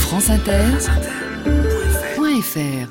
franceinter.fr.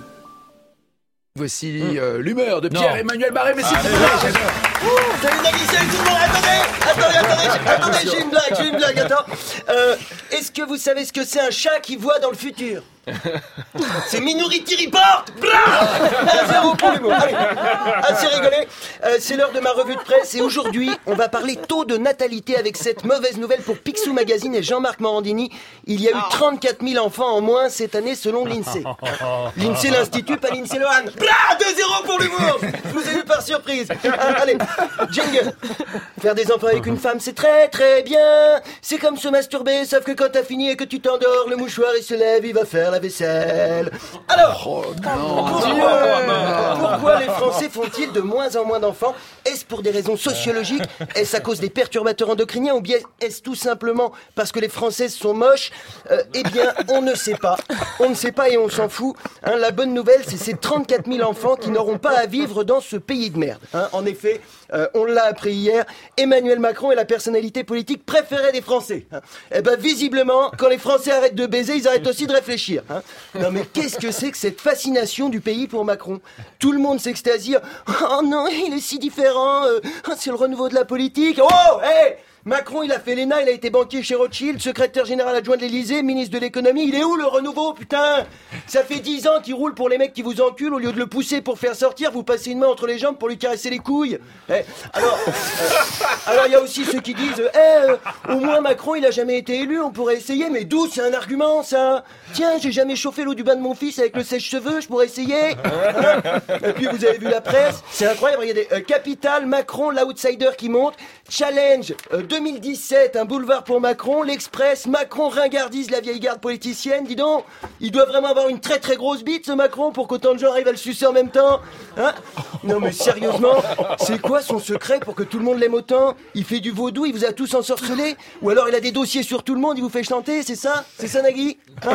Voici l'humeur de Pierre-Emmanuel Barré, mais s'il vous plaît. Salut Nagui, salut tout le monde. Attendez, j'ai une blague, attends. Est-ce que vous savez ce que c'est un chat qui voit dans le futur? C'est Minority Report. 1-0 pour l'humour. Allez, assez rigolé. C'est l'heure de ma revue de presse et aujourd'hui, on va parler taux de natalité avec cette mauvaise nouvelle pour Picsou Magazine et Jean-Marc Morandini. Il y a eu 34 000 enfants en moins cette année selon l'INSEE. L'INSEE l'Institut, pas l'INSEE Lohan. 2-0 pour l'humour. Je vous ai eu par surprise. Allez, jingle. Faire des enfants avec une femme, c'est très très bien. C'est comme se masturber, sauf que quand t'as fini et que tu t'endors, le mouchoir il se lève, il va faire la vaisselle. Alors, pourquoi les Français font-ils de moins en moins d'enfants? Est-ce pour des raisons sociologiques? Est-ce à cause des perturbateurs endocriniens? Ou bien est-ce tout simplement parce que les Françaises sont moches? Eh bien, on ne sait pas. On ne sait pas et on s'en fout. La bonne nouvelle, c'est ces 34 000 enfants qui n'auront pas à vivre dans ce pays de merde. En effet, on l'a appris hier, Emmanuel Macron est la personnalité politique préférée des Français. Eh ben, visiblement, quand les Français arrêtent de baiser, ils arrêtent aussi de réfléchir. Non mais qu'est-ce que c'est que cette fascination du pays pour Macron? Tout le monde s'extasie. Oh non, il est si différent. C'est le renouveau de la politique. Oh, hey, Macron, il a fait l'ENA, il a été banquier chez Rothschild, secrétaire général adjoint de l'Élysée, ministre de l'économie. Il est où le renouveau, putain? Ça fait 10 ans qu'il roule pour les mecs qui vous enculent. Au lieu de le pousser pour faire sortir, vous passez une main entre les jambes pour lui caresser les couilles. Alors, il y a aussi ceux qui disent au moins Macron, il a jamais été élu, on pourrait essayer. Mais d'où c'est un argument, ça? Tiens, j'ai jamais chauffé l'eau du bain de mon fils avec le sèche-cheveux, je pourrais essayer. Et puis vous avez vu la presse, c'est incroyable, regardez, Capital, Macron, l'outsider qui monte, Challenge, 2017, un boulevard pour Macron, l'Express, Macron ringardise la vieille garde politicienne. Dis donc, il doit vraiment avoir une très très grosse bite ce Macron pour qu'autant de gens arrivent à le sucer en même temps. Non mais sérieusement, c'est quoi son secret pour que tout le monde l'aime autant? Il fait du vaudou, il vous a tous ensorcelés? Ou alors il a des dossiers sur tout le monde, il vous fait chanter, c'est ça? C'est ça Nagui? Quand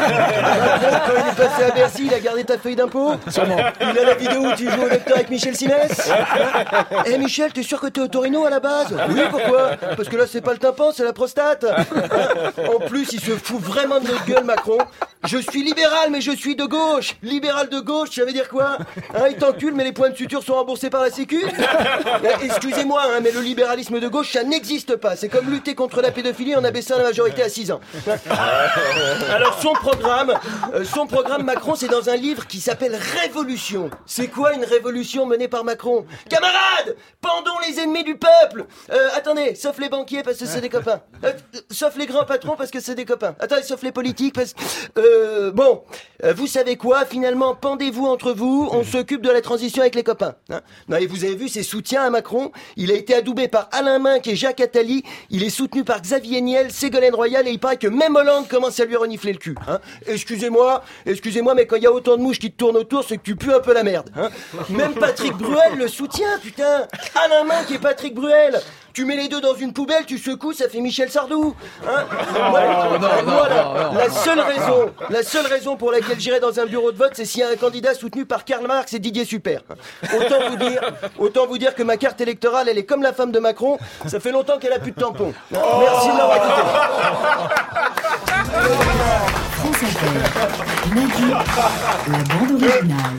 il est passé à Bercy, il a gardé ta feuille d'impôt? Sûrement. Il a la vidéo où tu joues au lecteur avec Michel Simès? Michel, t'es sûr que t'es au Torino à la base? Oui, pourquoi? Parce que là, c'est pas le tympan, c'est la prostate. En plus, il se fout vraiment de notre gueule, Macron. Je suis libéral, mais je suis de gauche. Libéral de gauche, ça veut dire quoi? Il t'encule, mais les points de suture sont remboursés par la Sécu? Excusez-moi, mais le libéralisme de gauche, ça n'existe pas. C'est comme lutter contre la pédophilie en abaissant la majorité à 6 ans. Alors, son programme Macron, c'est dans un livre qui s'appelle Révolution. C'est quoi une révolution menée par Macron? Camarades, pendons les ennemis du peuple. Attendez, sauf les banquiers parce que c'est des copains. Sauf les grands patrons parce que c'est des copains. Attendez, sauf les politiques parce que... vous savez quoi? Finalement, pendez-vous entre vous, on s'occupe de la transition avec les copains. Non, et vous avez vu ses soutiens à Macron? Il a été adoubé par Alain Minc et Jacques Attali. Il est soutenu par Xavier Niel, Ségolène Royal et il paraît que même Hollande commence à lui renifler le cul. Excusez-moi, mais quand il y a autant de mouches qui te tournent autour, c'est que tu pues un peu la merde. Même Patrick Bruel le soutient, putain. Alain Minc et Patrick Bruel. Tu mets les deux dans une poubelle, tu secoues, ça fait Michel Sardou. La seule raison pour laquelle j'irai dans un bureau de vote, c'est s'il y a un candidat soutenu par Karl Marx et Didier Super. Autant vous dire que ma carte électorale, elle est comme la femme de Macron. Ça fait longtemps qu'elle a plus de tampons. Merci de m'avoir écouté. France Inter. Nagui, la bande originale.